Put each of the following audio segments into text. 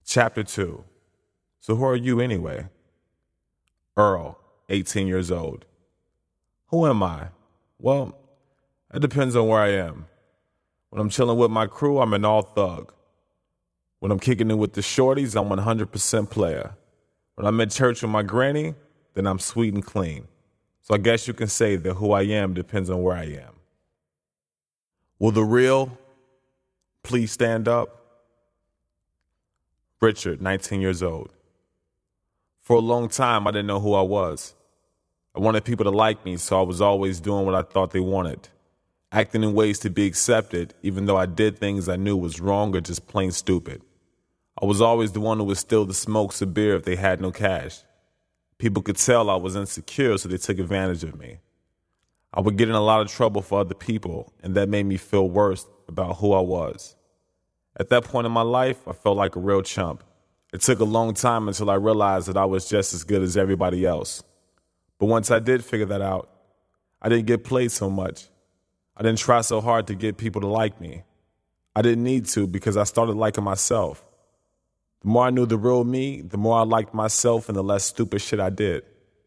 Chapter 2. So who are you anyway? Earl, 18 years old. Who am I? Well, it depends on where I am. When I'm chilling with my crew, I'm an all thug. When I'm kicking it with the shorties, I'm 100% player. When I'm at church with my granny, then I'm sweet and clean. So I guess you can say that who I am depends on where I am. Will the real please stand up? Richard, 19 years old. For a long time, I didn't know who I was. I wanted people to like me, so I was always doing what I thought they wanted, acting in ways to be accepted, even though I did things I knew was wrong or just plain stupid. I was always the one who would steal the smokes or beer if they had no cash. People could tell I was insecure, so they took advantage of me. I would get in a lot of trouble for other people, and that made me feel worse about who I was. At that point in my life, I felt like a real chump. It took a long time until I realized that I was just as good as everybody else. But once I did figure that out, I didn't get played so much. I didn't try so hard to get people to like me. I didn't need to because I started liking myself. The more I knew the real me, the more I liked myself and the less stupid shit I did.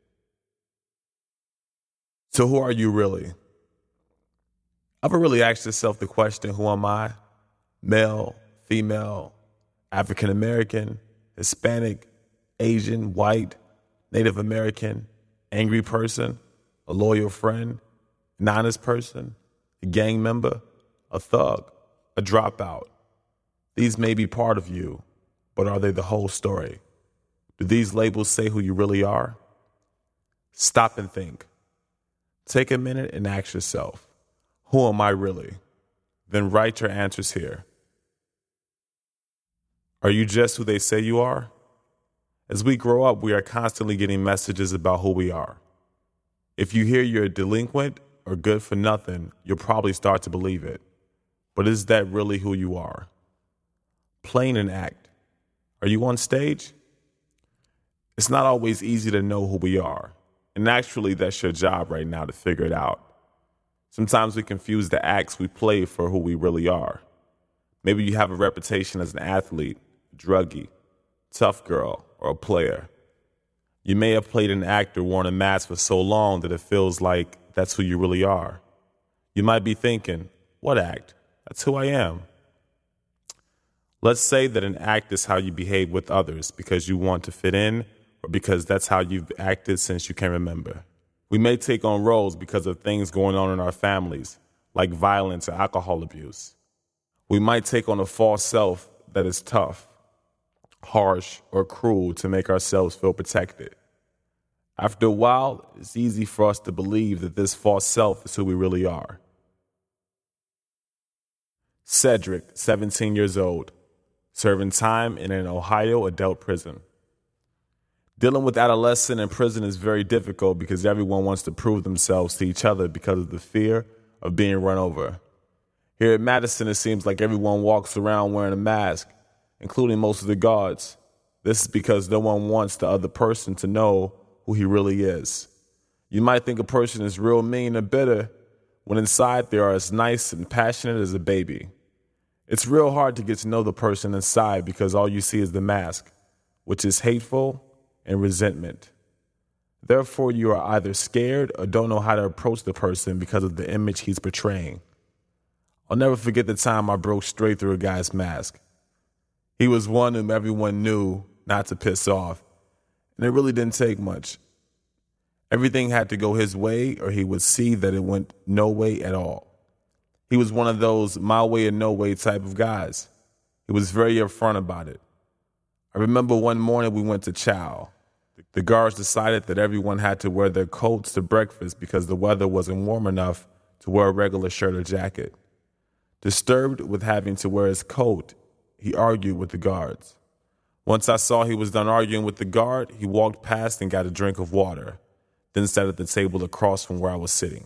So who are you really? Ever really asked yourself the question, who am I? Male, female, African American, Hispanic, Asian, white, Native American, angry person, a loyal friend, an honest person, a gang member, a thug, a dropout. These may be part of you, but are they the whole story? Do these labels say who you really are? Stop and think. Take a minute and ask yourself, who am I really? Then write your answers here. Are you just who they say you are? As we grow up, we are constantly getting messages about who we are. If you hear you're a delinquent or good for nothing, you'll probably start to believe it. But is that really who you are? Plain and act. Are you on stage? It's not always easy to know who we are. And actually, that's your job right now to figure it out. Sometimes we confuse the acts we play for who we really are. Maybe you have a reputation as an athlete, druggie, tough girl, or a player. You may have played an act or worn a mask for so long that it feels like that's who you really are. You might be thinking, what act? That's who I am. Let's say that an act is how you behave with others because you want to fit in or because that's how you've acted since you can remember. We may take on roles because of things going on in our families, like violence or alcohol abuse. We might take on a false self that is tough, harsh, or cruel to make ourselves feel protected. After a while, it's easy for us to believe that this false self is who we really are. Cedric, 17 years old, serving time in an Ohio adult prison. Dealing with adolescents in prison is very difficult because everyone wants to prove themselves to each other because of the fear of being run over. Here at Madison, it seems like everyone walks around wearing a mask, including most of the guards. This is because no one wants the other person to know who he really is. You might think a person is real mean or bitter when inside they are as nice and passionate as a baby. It's real hard to get to know the person inside because all you see is the mask, which is hateful and resentment. Therefore, you are either scared or don't know how to approach the person because of the image he's portraying. I'll never forget the time I broke straight through a guy's mask. He was one whom everyone knew not to piss off, and it really didn't take much. Everything had to go his way or he would see that it went no way at all. He was one of those my way or no way type of guys. He was very upfront about it. I remember one morning we went to chow. The guards decided that everyone had to wear their coats to breakfast because the weather wasn't warm enough to wear a regular shirt or jacket. Disturbed with having to wear his coat, he argued with the guards. Once I saw he was done arguing with the guard, he walked past and got a drink of water, then sat at the table across from where I was sitting.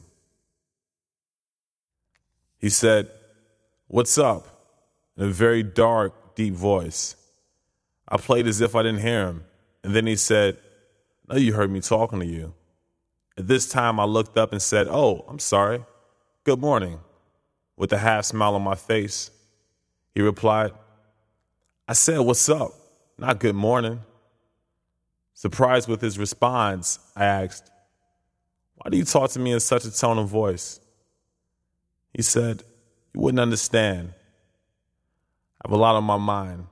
He said, "What's up?" in a very dark, deep voice. I played as if I didn't hear him, and then he said, "I know you heard me talking to you." At this time, I looked up and said, "Oh, I'm sorry. Good morning," with a half smile on my face. He replied, "I said, what's up?" not good morning. Surprised with his response, I asked, "Why do you talk to me in such a tone of voice?" He said, "You wouldn't understand. I have a lot on my mind."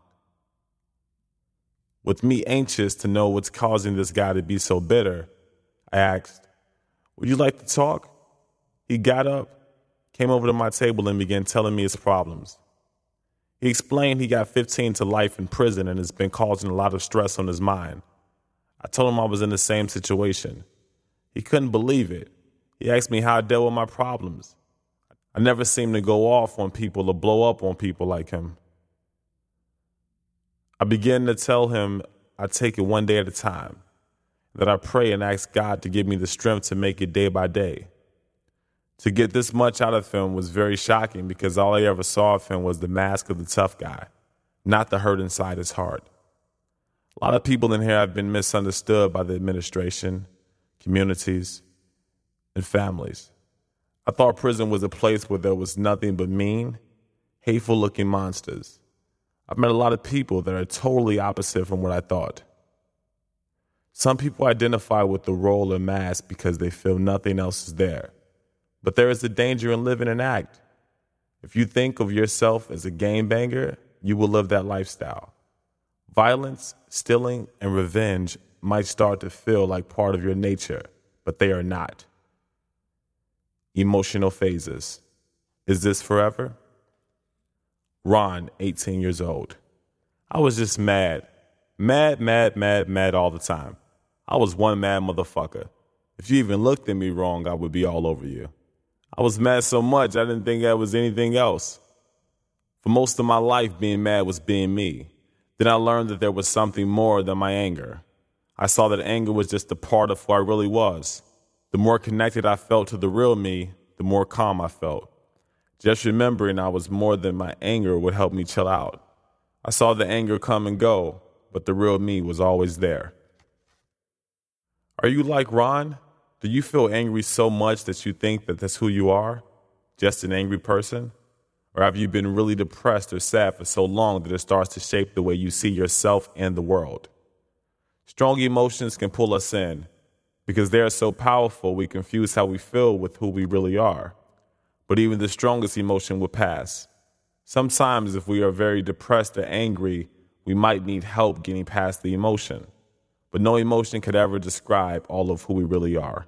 With me anxious to know what's causing this guy to be so bitter, I asked, "Would you like to talk?" He got up, came over to my table, and began telling me his problems. He explained he got 15 to life in prison and has been causing a lot of stress on his mind. I told him I was in the same situation. He couldn't believe it. He asked me how I dealt with my problems. I never seemed to go off on people or blow up on people like him. I began to tell him I take it one day at a time, that I pray and ask God to give me the strength to make it day by day. To get this much out of him was very shocking because all I ever saw of him was the mask of the tough guy, not the hurt inside his heart. A lot of people in here have been misunderstood by the administration, communities, and families. I thought prison was a place where there was nothing but mean, hateful-looking monsters. I've met a lot of people that are totally opposite from what I thought. Some people identify with the role or mask because they feel nothing else is there. But there is a danger in living an act. If you think of yourself as a gangbanger, you will live that lifestyle. Violence, stealing, and revenge might start to feel like part of your nature, but they are not. Emotional phases. Is this forever? Ron, 18 years old. I was just mad. Mad all the time. I was one mad motherfucker. If you even looked at me wrong, I would be all over you. I was mad so much I didn't think there was anything else. For most of my life, being mad was being me. Then I learned that there was something more than my anger. I saw that anger was just a part of who I really was. The more connected I felt to the real me, the more calm I felt. Just remembering I was more than my anger would help me chill out. I saw the anger come and go, but the real me was always there. Are you like Ron? Do you feel angry so much that you think that that's who you are? Just an angry person? Or have you been really depressed or sad for so long that it starts to shape the way you see yourself and the world? Strong emotions can pull us in. Because they are so powerful, we confuse how we feel with who we really are. But even the strongest emotion will pass. Sometimes if we are very depressed or angry, we might need help getting past the emotion. But no emotion could ever describe all of who we really are.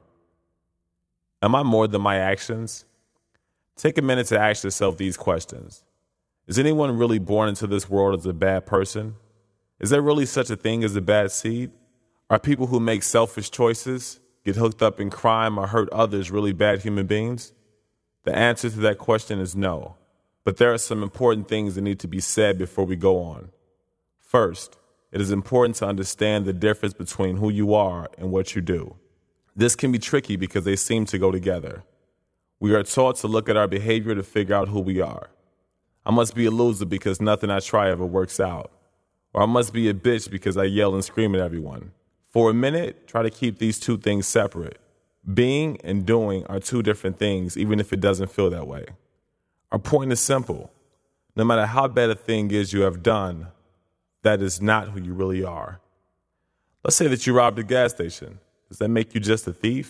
Am I more than my actions? Take a minute to ask yourself these questions. Is anyone really born into this world as a bad person? Is there really such a thing as a bad seed? Are people who make selfish choices, get hooked up in crime, or hurt others really bad human beings? The answer to that question is no. But there are some important things that need to be said before we go on. First, it is important to understand the difference between who you are and what you do. This can be tricky because they seem to go together. We are taught to look at our behavior to figure out who we are. I must be a loser because nothing I try ever works out. Or I must be a bitch because I yell and scream at everyone. For a minute, try to keep these two things separate. Being and doing are two different things, even if it doesn't feel that way. Our point is simple. No matter how bad a thing is you have done, that is not who you really are. Let's say that you robbed a gas station. Does that make you just a thief?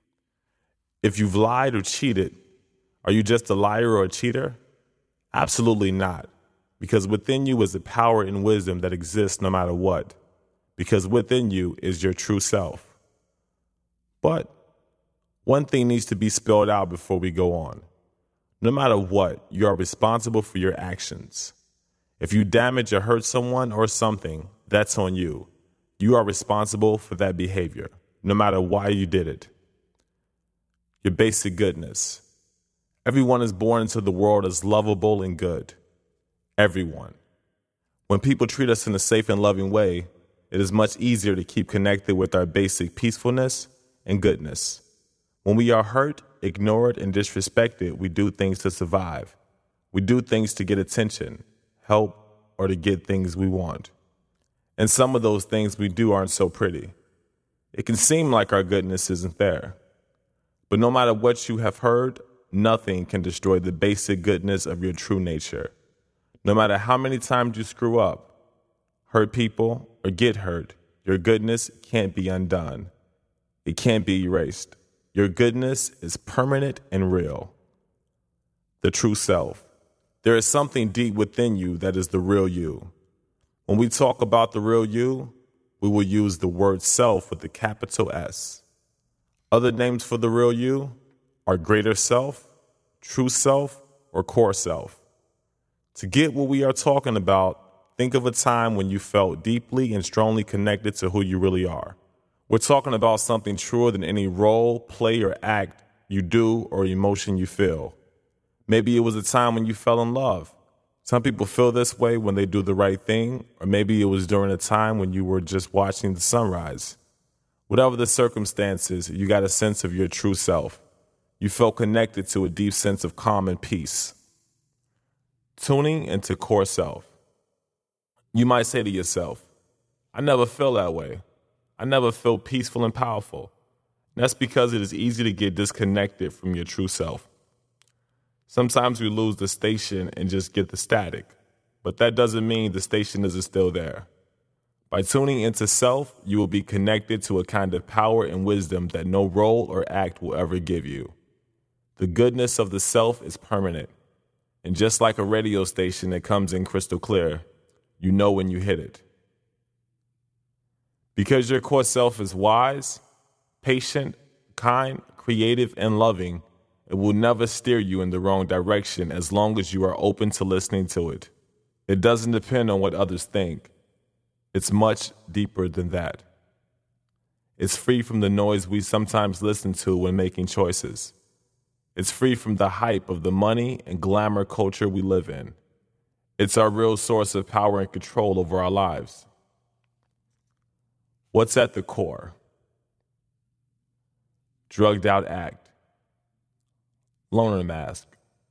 If you've lied or cheated, are you just a liar or a cheater? Absolutely not, because within you is the power and wisdom that exists no matter what, because within you is your true self. But one thing needs to be spelled out before we go on. No matter what, you are responsible for your actions. If you damage or hurt someone or something, that's on you. You are responsible for that behavior, no matter why you did it. Your basic goodness. Everyone is born into the world as lovable and good. Everyone. When people treat us in a safe and loving way, it is much easier to keep connected with our basic peacefulness and goodness. When we are hurt, ignored, and disrespected, we do things to survive. We do things to get attention, help, or to get things we want. And some of those things we do aren't so pretty. It can seem like our goodness isn't there. But no matter what you have heard, nothing can destroy the basic goodness of your true nature. No matter how many times you screw up, hurt people, or get hurt, your goodness can't be undone. It can't be erased. Your goodness is permanent and real. The true self. There is something deep within you that is the real you. When we talk about the real you, we will use the word self with the capital S. Other names for the real you are greater self, true self, or core self. To get what we are talking about, think of a time when you felt deeply and strongly connected to who you really are. We're talking about something truer than any role, play, or act you do or emotion you feel. Maybe it was a time when you fell in love. Some people feel this way when they do the right thing, or maybe it was during a time when you were just watching the sunrise. Whatever the circumstances, you got a sense of your true self. You felt connected to a deep sense of calm and peace. Tuning into core self. You might say to yourself, I never feel that way. I never feel peaceful and powerful. And that's because it is easy to get disconnected from your true self. Sometimes we lose the station and just get the static, but that doesn't mean the station isn't still there. By tuning into self, you will be connected to a kind of power and wisdom that no role or act will ever give you. The goodness of the self is permanent, and just like a radio station that comes in crystal clear, you know when you hit it. Because your core self is wise, patient, kind, creative, and loving, it will never steer you in the wrong direction as long as you are open to listening to it. It doesn't depend on what others think. It's much deeper than that. It's free from the noise we sometimes listen to when making choices. It's free from the hype of the money and glamour culture we live in. It's our real source of power and control over our lives. What's at the core? Drugged out act. Loner mask,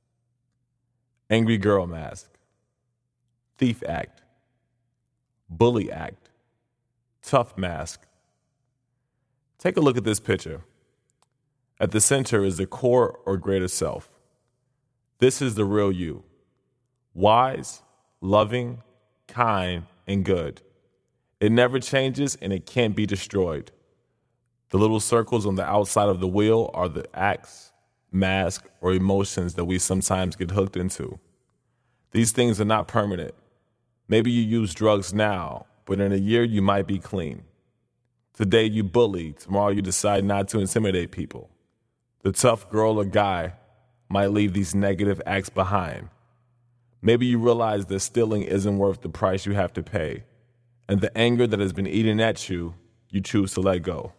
angry girl mask, thief act, bully act, tough mask. Take a look at this picture. At the center is the core or greater self. This is the real you. Wise, loving, kind, and good. It never changes and it can't be destroyed. The little circles on the outside of the wheel are the acts, mask, or emotions that we sometimes get hooked into. These things are not permanent. Maybe you use drugs now, but in a year you might be clean. Today you bully, tomorrow you decide not to intimidate people. The tough girl or guy might leave these negative acts behind. Maybe you realize that stealing isn't worth the price you have to pay, and the anger that has been eating at you, you choose to let go.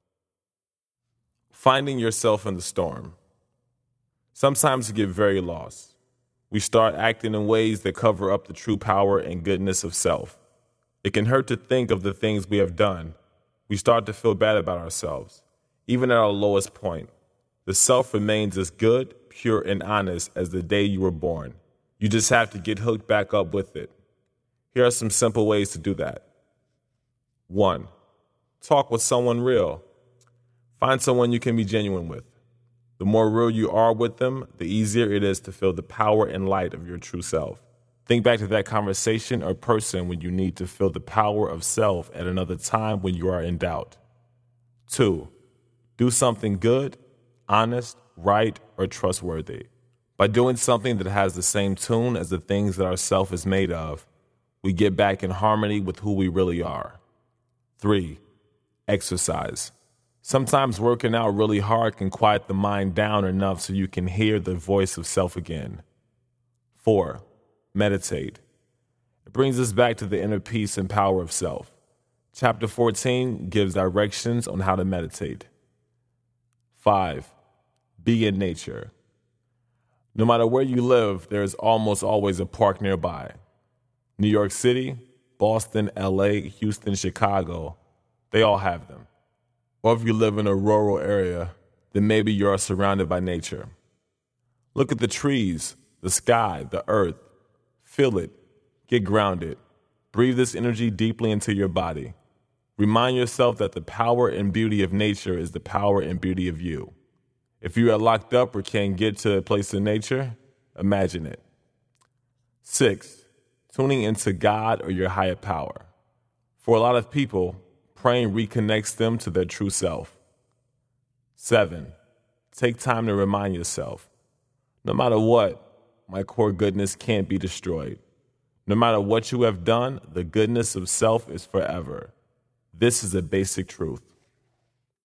Finding yourself in the storm. Sometimes we get very lost. We start acting in ways that cover up the true power and goodness of self. It can hurt to think of the things we have done. We start to feel bad about ourselves. Even at our lowest point, the self remains as good, pure, and honest as the day you were born. You just have to get hooked back up with it. Here are some simple ways to do that. 1. Talk with someone real. Find someone you can be genuine with. The more real you are with them, the easier it is to feel the power and light of your true self. Think back to that conversation or person when you need to feel the power of self at another time when you are in doubt. 2. Do something good, honest, right, or trustworthy. By doing something that has the same tune as the things that our self is made of, we get back in harmony with who we really are. 3. Exercise. Sometimes working out really hard can quiet the mind down enough so you can hear the voice of self again. 4. Meditate. It brings us back to the inner peace and power of self. Chapter 14 gives directions on how to meditate. 5. Be in nature. No matter where you live, there is almost always a park nearby. New York City, Boston, LA, Houston, Chicago, they all have them. Or if you live in a rural area, then maybe you are surrounded by nature. Look at the trees, the sky, the earth. Feel it. Get grounded. Breathe this energy deeply into your body. Remind yourself that the power and beauty of nature is the power and beauty of you. If you are locked up or can't get to a place in nature, imagine it. 6. Tuning into God or your higher power. For a lot of people, praying reconnects them to their true self. 7. Take time to remind yourself, no matter what, my core goodness can't be destroyed. No matter what you have done, the goodness of self is forever. This is a basic truth.